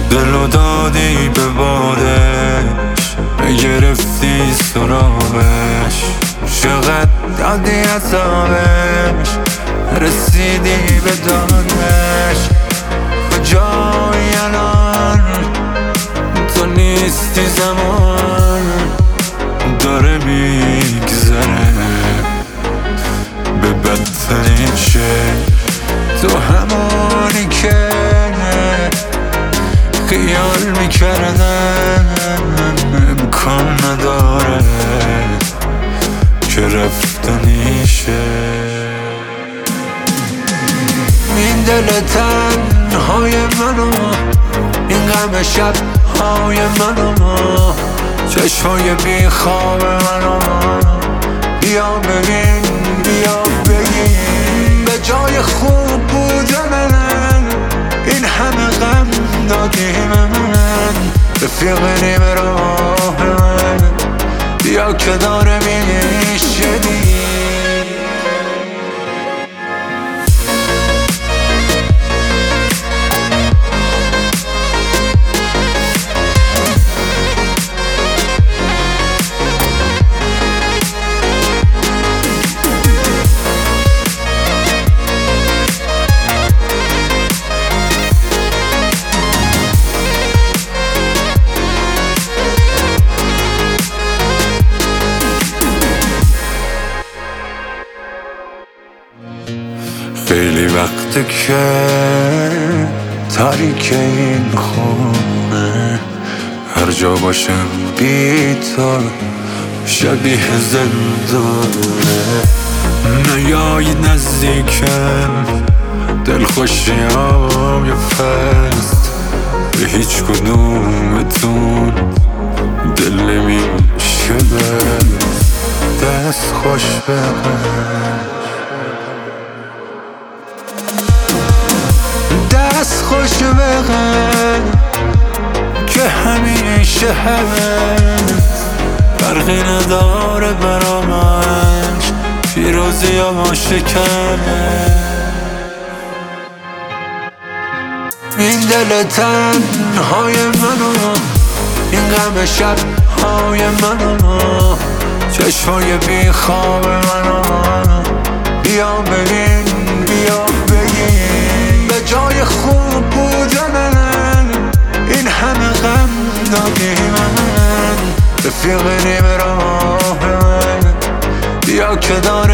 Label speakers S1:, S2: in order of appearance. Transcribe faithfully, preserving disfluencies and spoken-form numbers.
S1: دلو دادی به بادش، گرفتی سراغش، چقدر دادی عذابش، رسیدی به دانش. کجایی الان تو نیستی، زمان داره میگذره به بدترین شکل. تو همونی که خیال میکردم امکان نداره که رفتنیشه. این دل تنهای منو، این غم شبهای منو، چشمای بی خواب منو، بیا ببین بیا بگین به جای خوب بودن این همه غم دادی من، رفیق نیمه راه من، بیا که داره میشدی. خیلی وقته که تاریک این خونه، هر جا باشم بی تو شبیه زندانه. نیایی نزدیکم، دلخوشیام یه فست، به هیچ کدومتون دل نمیشه بست. دست خوش بقید، دست خوش بقید که همیشه هست، فرقی نداره برا من پیروزی یا ما شکنه. این دل تنهای منو، این غم شبهای منو، چشمای بی خواب منو، بیا ببین بیا بگین به جای خوب بودن این همه غم دادی من، رفیق نیمه راه من، بیا که داره